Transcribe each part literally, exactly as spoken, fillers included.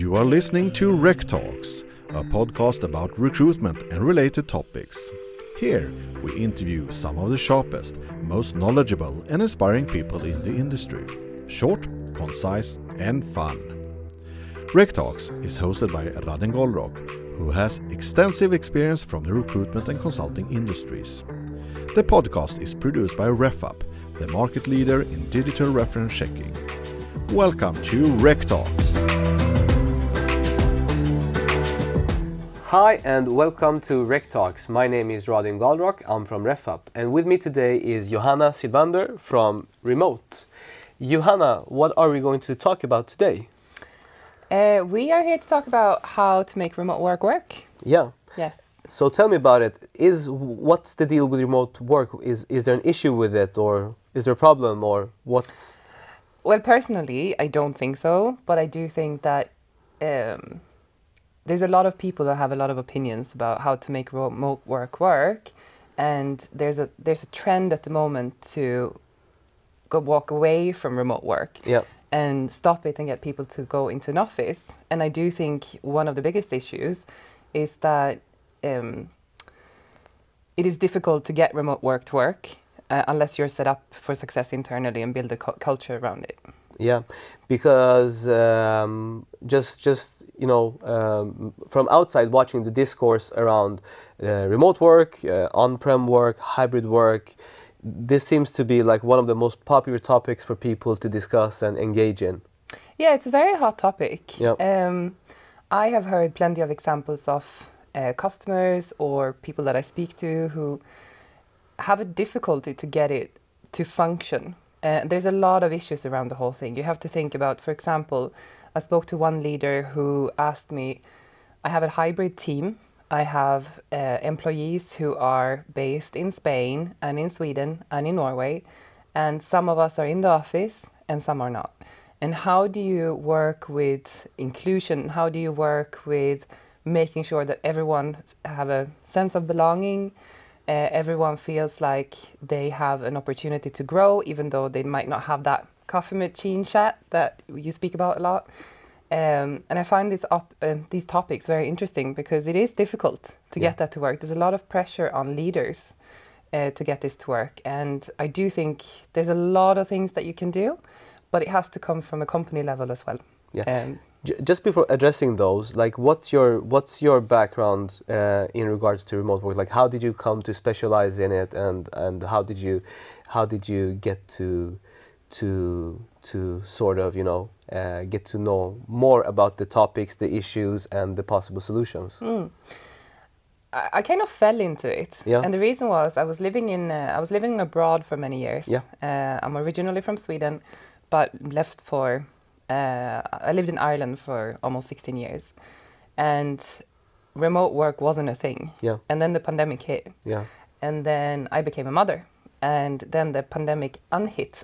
You are listening to Rec Talks, a podcast about recruitment and related topics. Here, we interview some of the sharpest, most knowledgeable and inspiring people in the industry. Short, concise and fun. Rec Talks is hosted by Raden Golrock, who has extensive experience from the recruitment and consulting industries. The podcast is produced by RefUp, the market leader in digital reference checking. Welcome to Rec Talks. Hi and welcome to Rec Talks. My name is Raden Golrock, I'm from RefUp, and with me today is Johanna Sylvander from Remote. Johanna, what are we going to talk about today? Uh, we are here to talk about how to make remote work work. Yeah. Yes. So tell me about it. Is what's the deal with remote work? Is is there an issue with it, or is there a problem, or what's? Well, personally, I don't think so, but I do think that um, there's a lot of people that have a lot of opinions about how to make remote work work, and there's a there's a trend at the moment to go walk away from remote work. Yeah. And stop it and get people to go into an office. And I do think one of the biggest issues is that um, it is difficult to get remote work to work uh, unless you're set up for success internally and build a cu- culture around it. Yeah, because um, just just you know um, from outside watching the discourse around uh, remote work, uh, on-prem work, hybrid work, this seems to be like one of the most popular topics for people to discuss and engage in. Yeah, it's a very hot topic. Yep. Um, I have heard plenty of examples of uh, customers or people that I speak to who have a difficulty to get it to function. Uh, there's a lot of issues around the whole thing. You have to think about, for example, I spoke to one leader who asked me, I have a hybrid team. I have uh, employees who are based in Spain and in Sweden and in Norway, and some of us are in the office and some are not. And how do you work with inclusion? How do you work with making sure that everyone have a sense of belonging? Uh, everyone feels like they have an opportunity to grow, even though they might not have that coffee machine chat that you speak about a lot. Um, and I find this op- uh, these topics very interesting because it is difficult to Yeah. get that to work. There's a lot of pressure on leaders uh, to get this to work. And I do think there's a lot of things that you can do, but it has to come from a company level as well. Yeah. Um, J- just before addressing those, like what's your what's your background uh, in regards to remote work? Like how did you come to specialize in it, and and how did you how did you get to to to sort of you know uh, get to know more about the topics, the issues, and the possible solutions? Mm. I, I kind of fell into it, Yeah. and the reason was I was living in uh, I was living abroad for many years. Yeah. Uh, I'm originally from Sweden, but left for uh, I lived in Ireland for almost sixteen years, and remote work wasn't a thing. Yeah. And then the pandemic hit, Yeah. and then I became a mother, and then the pandemic unhit,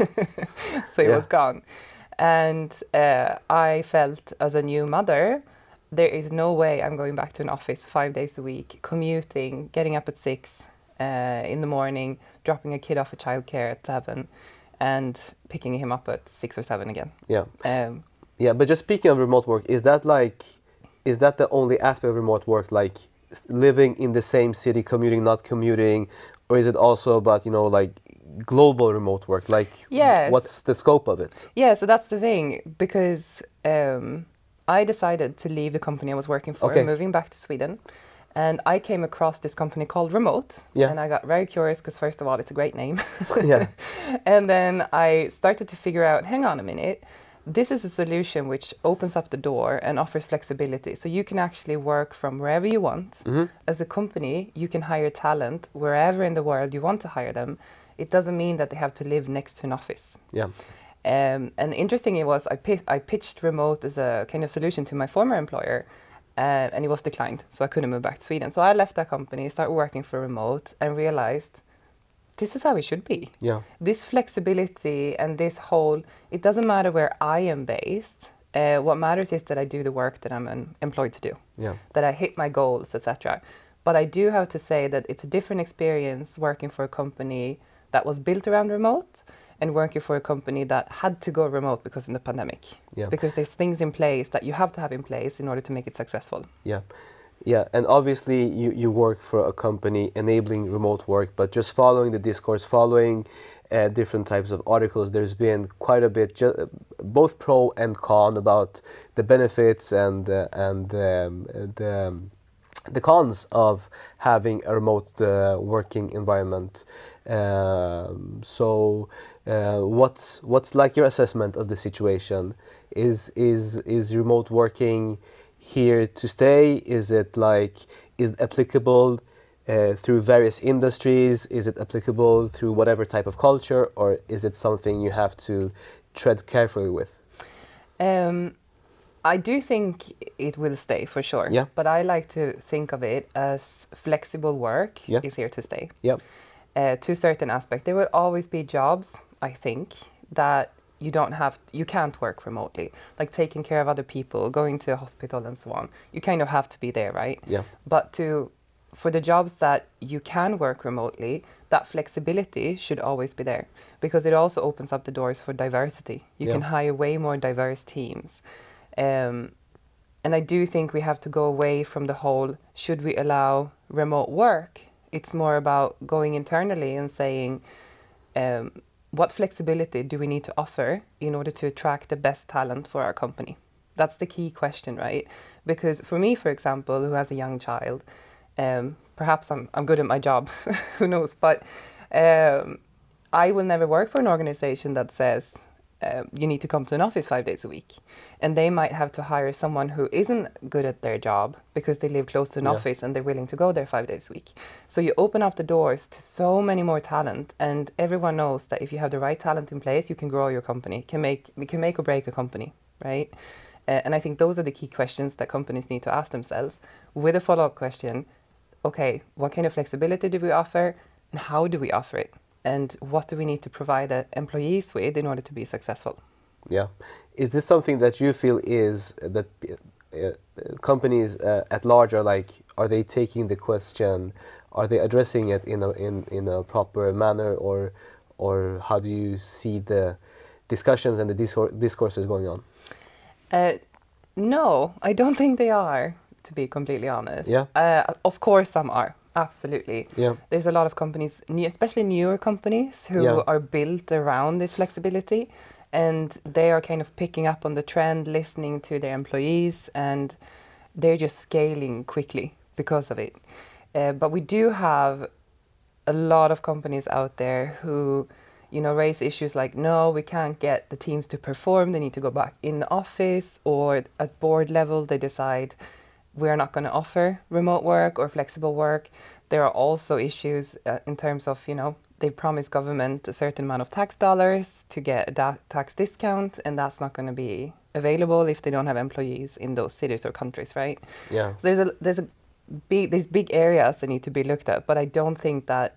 so it Yeah. was gone. And uh, I felt as a new mother, there is no way I'm going back to an office five days a week, commuting, getting up at six uh, in the morning, dropping a kid off at childcare at seven, and picking him up at six or seven again. Yeah. Um, Yeah, but just speaking of remote work, is that like, is that the only aspect of remote work, like s- living in the same city, commuting, not commuting, or is it also about, you know, like global remote work? Like, Yes. what's the scope of it? Yeah, so that's the thing, because um, I decided to leave the company I was working for, Okay. moving back to Sweden. And I came across this company called Remote. Yeah. And I got very curious because, first of all, it's a great name. Yeah. And then I started to figure out, hang on a minute, this is a solution which opens up the door and offers flexibility. So you can actually work from wherever you want. Mhm. As a company, you can hire talent wherever in the world you want to hire them. It doesn't mean that they have to live next to an office. Yeah. Um, and interesting it was, I, pi- I pitched Remote as a kind of solution to my former employer, uh, and it was declined, so I couldn't move back to Sweden. So I left that company, started working for Remote, and realized this is how it should be. Yeah. This flexibility and this whole, it doesn't matter where I am based. Uh, what matters is that I do the work that I'm um, employed to do, Yeah. that I hit my goals, et cetera. But I do have to say that it's a different experience working for a company that was built around remote and working for a company that had to go remote because of the pandemic. Yeah. Because there's things in place that you have to have in place in order to make it successful. Yeah. Yeah, and obviously you, you work for a company enabling remote work, but just following the discourse, following uh, different types of articles, there's been quite a bit, ju- both pro and con, about the benefits and uh, and um, the um, the cons of having a remote uh, working environment. Um, so, uh, what's what's like your assessment of the situation? Is is is remote working here to stay? Is it like, is it applicable uh, through various industries? Is it applicable through whatever type of culture, or is it something you have to tread carefully with? Um, I do think it will stay for sure. Yeah. But I like to think of it as flexible work Yeah. is here to stay. Yep. Uh, to a certain aspect, there will always be jobs, I think, that you don't have, you can't work remotely, like taking care of other people, going to a hospital and so on. You kind of have to be there, right? Yeah. But to, for the jobs that you can work remotely, that flexibility should always be there, because it also opens up the doors for diversity. You Yeah. can hire way more diverse teams. Um, and I do think we have to go away from the whole, should we allow remote work? It's more about going internally and saying, um, what flexibility do we need to offer in order to attract the best talent for our company? That's the key question, right? Because for me, for example, who has a young child, um, perhaps I'm, I'm good at my job, who knows, but um, I will never work for an organization that says, Uh, you need to come to an office five days a week. And they might have to hire someone who isn't good at their job because they live close to an Yeah. office and they're willing to go there five days a week. So you open up the doors to so many more talent, and everyone knows that if you have the right talent in place, you can grow your company, can make, you can make or break a company, right? Uh, and I think those are the key questions that companies need to ask themselves, with a follow-up question. Okay, what kind of flexibility do we offer, and how do we offer it? And what do we need to provide the employees with in order to be successful? Yeah. Is this something that you feel is uh, that uh, uh, companies uh, at large are like, are they taking the question, are they addressing it in a in, in a proper manner, or or how do you see the discussions and the discour- discourses going on? Uh, no, I don't think they are, to be completely honest. Yeah. Uh, of course some are. Absolutely. Yeah. There's a lot of companies, new, especially newer companies, who Yeah. are built around this flexibility, and they are kind of picking up on the trend, listening to their employees, and they're just scaling quickly because of it. Uh, but we do have a lot of companies out there who, you know, raise issues like, no, we can't get the teams to perform, they need to go back in the office, or at board level they decide we're not going to offer remote work or flexible work. There are also issues uh, in terms of, you know, they promise government a certain amount of tax dollars to get a da- tax discount, and that's not going to be available if they don't have employees in those cities or countries, right? Yeah. So there's a there's a big there's big areas that need to be looked at, but I don't think that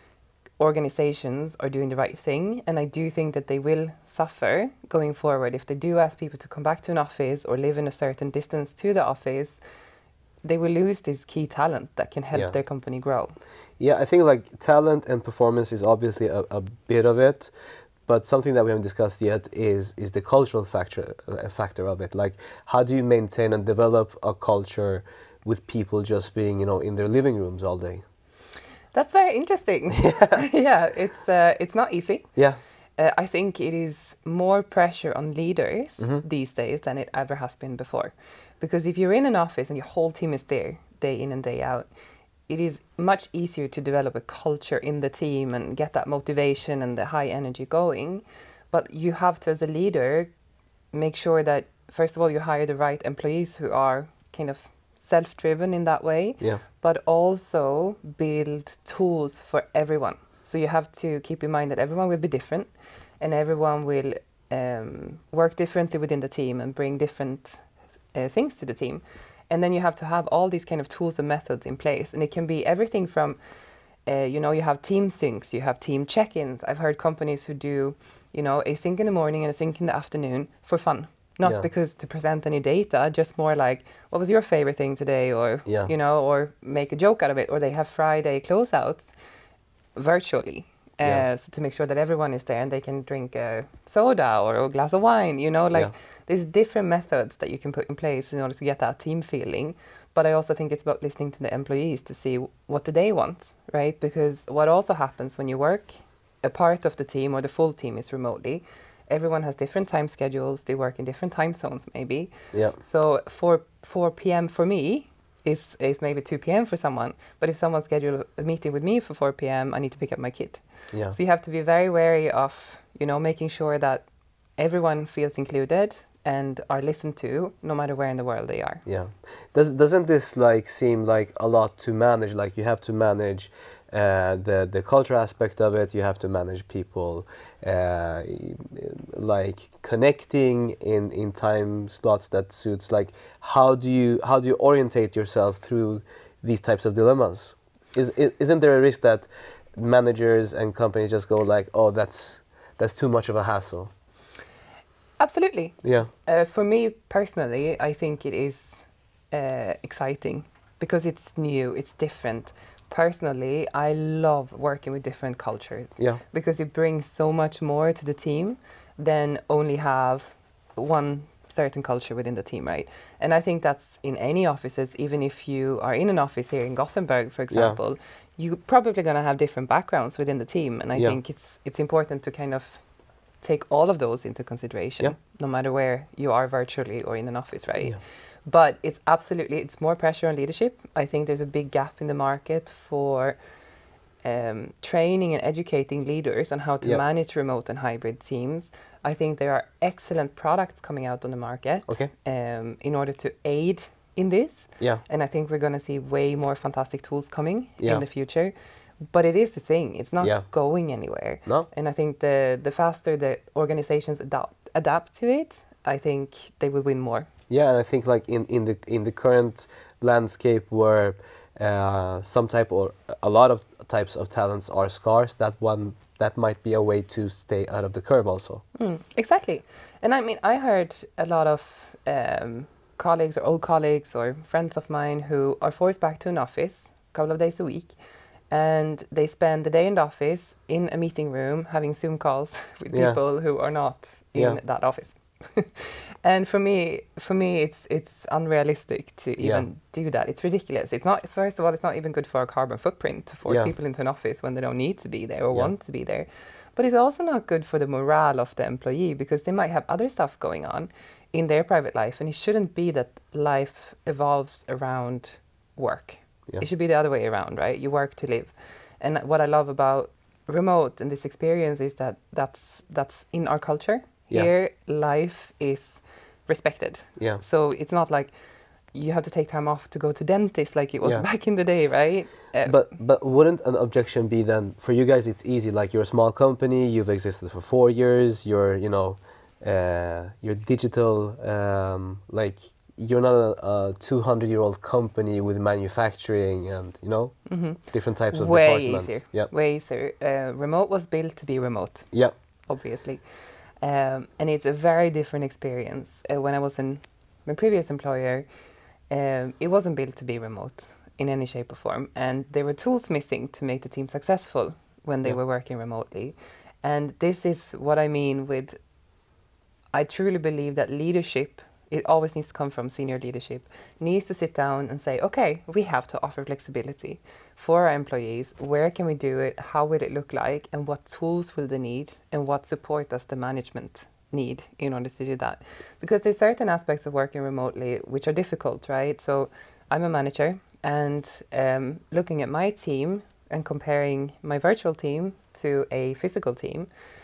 organizations are doing the right thing, and I do think that they will suffer going forward if they do ask people to come back to an office or live in a certain distance to the office. They will lose this key talent that can help Yeah. their company grow. Yeah, I think like talent and performance is obviously a, a bit of it, but something that we haven't discussed yet is is the cultural factor uh, factor of it. Like, how do you maintain and develop a culture with people just being, you know, in their living rooms all day? That's very interesting. Yeah, yeah, it's uh, it's not easy. Yeah. Uh, I think it is more pressure on leaders Mhm. these days than it ever has been before. Because if you're in an office and your whole team is there day in and day out, it is much easier to develop a culture in the team and get that motivation and the high energy going. But you have to, as a leader, make sure that, first of all, you hire the right employees who are kind of self-driven in that way, Yeah. but also build tools for everyone. So you have to keep in mind that everyone will be different, and everyone will um, work differently within the team and bring different uh, things to the team. And then you have to have all these kind of tools and methods in place. And it can be everything from, uh, you know, you have team syncs, you have team check-ins. I've heard companies who do, you know, a sync in the morning and a sync in the afternoon for fun. Not Yeah. because to present any data, just more like, what was your favorite thing today? Or, Yeah. you know, or make a joke out of it. Or they have Friday closeouts virtually. Uh, Yeah. so to make sure that everyone is there and they can drink a soda or a glass of wine, you know, like Yeah. there's different methods that you can put in place in order to get that team feeling. But I also think it's about listening to the employees to see what do they want, right? Because what also happens when you work, a part of the team or the full team is remotely. Everyone has different time schedules. They work in different time zones, maybe. Yeah. So four four p m for me is is maybe two p m for someone. But if someone scheduled a meeting with me for four p m, I need to pick up my kid. Yeah. So you have to be very wary of, you know, making sure that everyone feels included and are listened to, no matter where in the world they are. Yeah. Does doesn't this like seem like a lot to manage? Like you have to manage uh, the the culture aspect of it. You have to manage people, uh, like connecting in in time slots that suits. Like how do you how do you orientate yourself through these types of dilemmas? Is i- isn't there a risk that managers and companies just go like, oh, that's that's too much of a hassle? Absolutely. Yeah. Uh, for me personally, I think it is uh, exciting because it's new, it's different. Personally, I love working with different cultures Yeah. because it brings so much more to the team than only have one certain culture within the team, right? And I think that's in any offices, even if you are in an office here in Gothenburg, for example, you're probably going to have different backgrounds within the team. And I Yeah. think it's it's important to kind of take all of those into consideration, Yeah. no matter where you are virtually or in an office, right? Yeah. But it's absolutely, it's more pressure on leadership. I think there's a big gap in the market for um, training and educating leaders on how to Yeah. manage remote and hybrid teams. I think there are excellent products coming out on the market Okay. um, in order to aid in this. Yeah. And I think we're going to see way more fantastic tools coming Yeah. in the future. But it is a thing. It's not Yeah. going anywhere. No. And I think the the faster the organizations adapt adapt to it, I think they will win more. Yeah, and I think like in, in the in the current landscape where uh, some type or a lot of types of talents are scarce, that one that might be a way to stay out of the curve also. Mm, exactly. And I mean, I heard a lot of um, colleagues or old colleagues or friends of mine who are forced back to an office a couple of days a week, and they spend the day in the office in a meeting room having Zoom calls with Yeah. people who are not in Yeah. that office. And for me, for me, it's it's unrealistic to even Yeah. do that. It's ridiculous. It's not. First of all, it's not even good for our carbon footprint to force Yeah. people into an office when they don't need to be there or Yeah. want to be there. But it's also not good for the morale of the employee because they might have other stuff going on in their private life, and it shouldn't be that life evolves around work. Yeah. It should be the other way around, right? You work to live. And what I love about remote and this experience is that that's that's in our culture. Yeah. Here, life is respected. Yeah. So it's not like you have to take time off to go to dentist like it was Yeah. back in the day, right? Uh, But but wouldn't an objection be then for you guys? It's easy. Like you're a small company. You've existed for four years. You're you know, uh, you're digital. Um, like you're not a, a two hundred year old company with manufacturing and you know mhm. different types of Way departments. easier. Yeah. Way easier. Uh, remote was built to be remote, Yeah. obviously. Um, and it's a very different experience. Uh, when I was in my previous employer, um, it wasn't built to be remote in any shape or form. And there were tools missing to make the team successful when they Yeah. were working remotely. And this is what I mean with, I truly believe that leadership, it always needs to come from senior leadership, needs to sit down and say, okay, we have to offer flexibility for our employees. Where can we do it? How will it look like? And what tools will they need? And what support does the management need in order to do that? Because there's certain aspects of working remotely which are difficult, right? So I'm a manager, and um, looking at my team and comparing my virtual team to a physical team,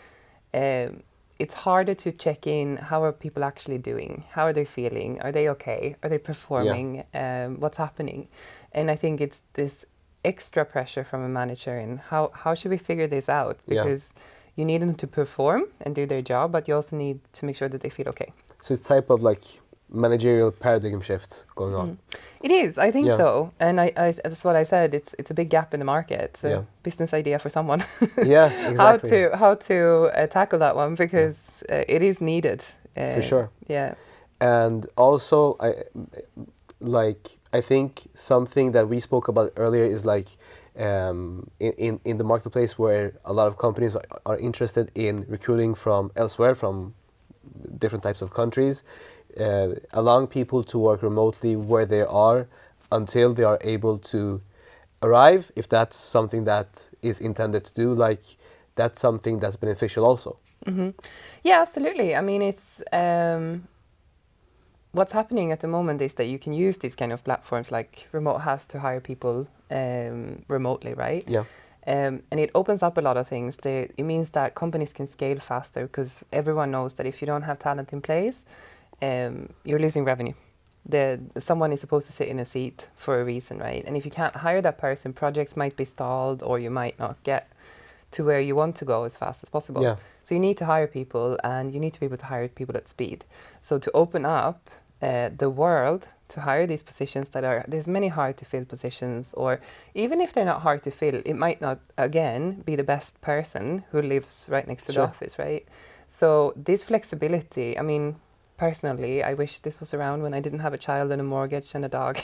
um, it's harder to check in. How are people actually doing? How are they feeling? Are they okay? Are they performing? Um, what's happening? And I think it's this extra pressure from a manager in how, how should we figure this out? Yeah. Because you need them to perform and do their job, but you also need to make sure that they feel okay. So it's type of like managerial paradigm shift going on. Mm. It is, I think Yeah. so. And I, I, that's what I said, it's it's a big gap in the market. It's a Yeah. business idea for someone. Yeah, exactly. How to, how to uh, tackle that one, because uh, it is needed. Uh, For sure. Yeah. And also, I like I think something that we spoke about earlier is like um, in, in in the marketplace where a lot of companies are, are interested in recruiting from elsewhere, from different types of countries, uh, allowing people to work remotely where they are until they are able to arrive, if that's something that is intended to do, like that's something that's beneficial also. Mm-hmm. Yeah, absolutely. I mean, it's um, what's happening at the moment is that you can use these kind of platforms like Remote Has to hire people um, remotely, right? Yeah. Um, and it opens up a lot of things. They, it means that companies can scale faster because everyone knows that if you don't have talent in place, um, you're losing revenue. The, someone is supposed to sit in a seat for a reason, right? And if you can't hire that person, projects might be stalled or you might not get to where you want to go as fast as possible. Yeah. So you need to hire people and you need to be able to hire people at speed. So to open up uh, the world to hire these positions that are, there's many hard to fill positions, or even if they're not hard to fill, it might not, again, be the best person who lives right next to Sure. the office, right? So this flexibility, I mean, personally, I wish this was around when I didn't have a child and a mortgage and a dog,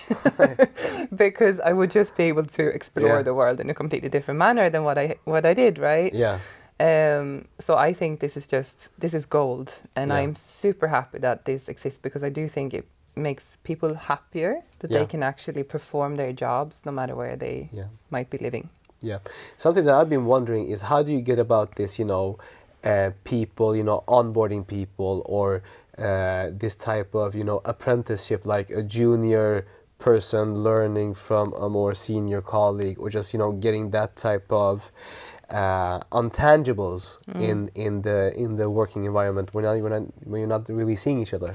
because I would just be able to explore Yeah. the world in a completely different manner than what I what I did, right? Yeah. Um, so I think this is just this is gold, and Yeah. I'm super happy that this exists because I do think it makes people happier that Yeah. they can actually perform their jobs no matter where they Yeah. might be living. Yeah. Something that I've been wondering is how do you get about this, you know, uh, people, you know, onboarding people, or uh, this type of, you know, apprenticeship, like a junior person learning from a more senior colleague, or just, you know, getting that type of uh, intangibles Mm. in, in the in the working environment when, not, when, not, when you're not really seeing each other.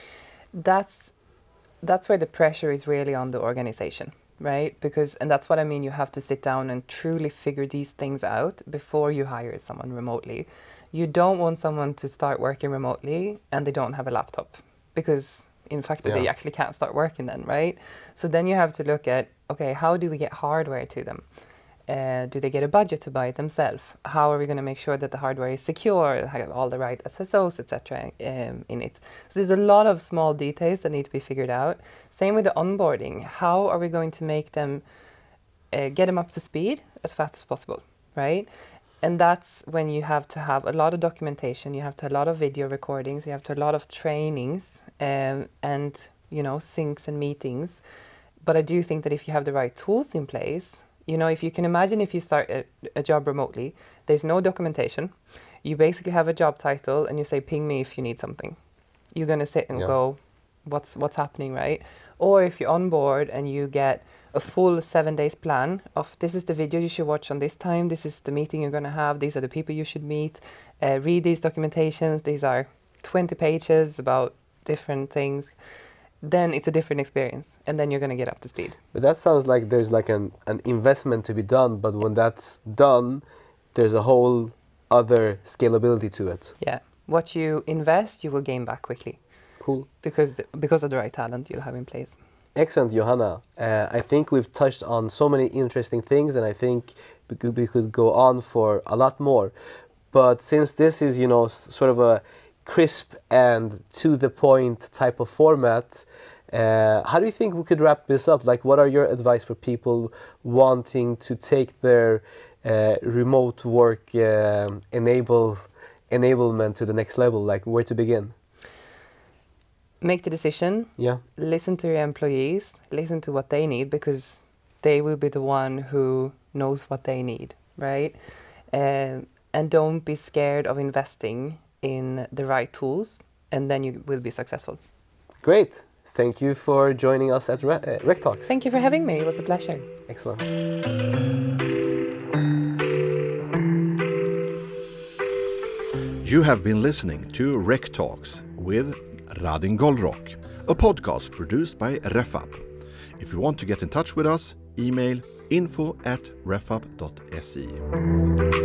That's that's where the pressure is really on the organization, right? Because, and that's what I mean, you have to sit down and truly figure these things out before you hire someone remotely. You don't want someone to start working remotely and they don't have a laptop, because in fact they Yeah. actually can't start working then, right? So then you have to look at, okay, how do we get hardware to them? Uh, do they get a budget to buy it themselves? How are we going to make sure that the hardware is secure, have all the right S S Os, et cetera, um, in it? So there's a lot of small details that need to be figured out. Same with the onboarding. How are we going to make them, uh, get them up to speed as fast as possible, right? And that's when you have to have a lot of documentation, you have to have a lot of video recordings, you have to have a lot of trainings, um, and, you know, syncs and meetings. But I do think that if you have the right tools in place, you know, if you can imagine if you start a, a job remotely, there's no documentation. You basically have a job title and you say, ping me if you need something. You're going to sit and Yeah. go, what's what's happening, right? Or if you're on board and you get a full seven days plan of, this is the video you should watch on this time, this is the meeting you're going to have, these are the people you should meet, uh, read these documentations, these are twenty pages about different things, then it's a different experience, and then you're going to get up to speed. But that sounds like there's like an, an investment to be done, but when that's done, there's a whole other scalability to it. Yeah. What you invest, you will gain back quickly, Cool. because th- because of the right talent you'll have in place. Excellent, Johanna. Uh, I think we've touched on so many interesting things, and I think we could, we could go on for a lot more. But since this is, you know, s- sort of a crisp and to the point type of format, uh, how do you think we could wrap this up? Like, what are your advice for people wanting to take their uh, remote work um enable enablement to the next level? Like, where to begin? Make the decision, Yeah. listen to your employees, listen to what they need, because they will be the one who knows what they need, right? Um, and don't be scared of investing in the right tools, and then you will be successful. Great. Thank you for joining us at Re- uh, Rec Talks. Thank you for having me. It was a pleasure. Excellent. You have been listening to Rec Talks with Radin Golrock, a podcast produced by RefUp. If you want to get in touch with us, email info at refup dot se.